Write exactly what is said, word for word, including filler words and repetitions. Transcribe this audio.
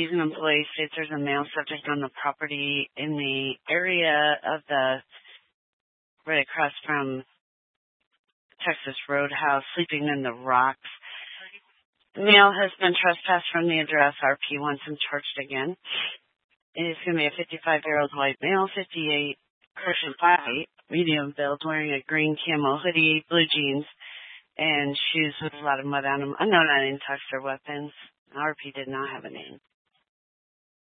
He's an employee, states there's a male subject on the property in the area of the, right across from Texas Roadhouse, sleeping in the rocks. The male has been trespassed from the address. R P wants him charged again. He's going to be a fifty-five-year-old white male, fifty-eight, Christian white, medium build, wearing a green camo hoodie, blue jeans, and shoes with a lot of mud on them. Unknown, untouched or weapons. R P did not have a name.